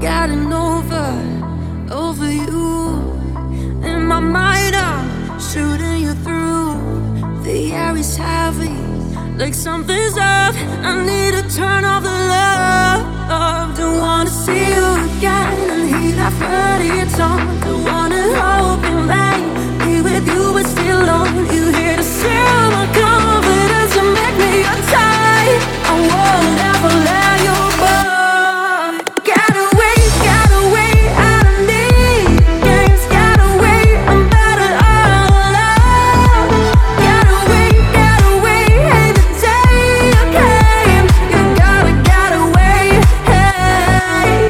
getting over you. In my mind, I'm shooting you through. The air is heavy, like something's off. I need to turn off the love. Don't wanna see you again and hear that dirty tone. Don't wanna hope in vain, be with you but still alone. You here to steal my confidence and make me your type. I won't ever let you go. Get away, out of these games. Get away, I'm better all alone. Get away, hate the day you came. You gotta get away, hey.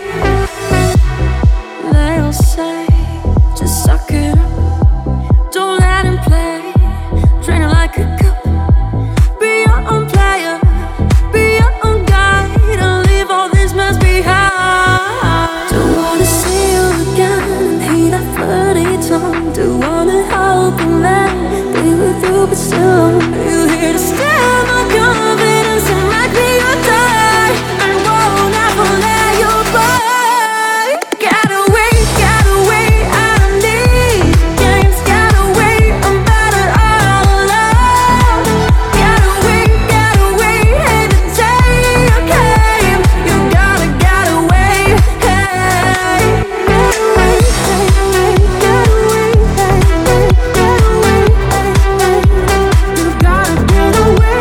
They'll say, just suck it up. Don't let him play, drain it like a cup. Be your own player, be your own guide, and leave all this mess behind. Don't wanna see you again and hear that flirty tone. Don't wanna help and let be with you but still you here to steal my confidence and make me your die. I won't ever let you go. Get away, out of these games. Get away, I'm better all alone. Get away, hate the day you came. You gotta get away, hey. Get away, get away, you gotta get away,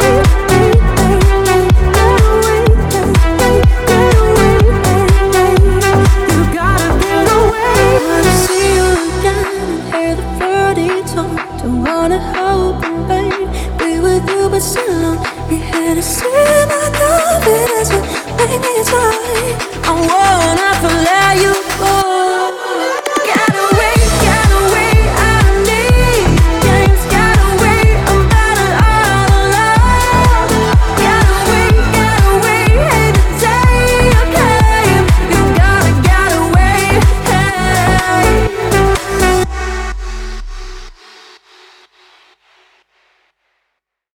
you gotta get away. Wanna see you again and hear the flirty tone. Don't wanna hope and pain, be with you but still alone. You here to see my confidence, but make me tight. I won't ever let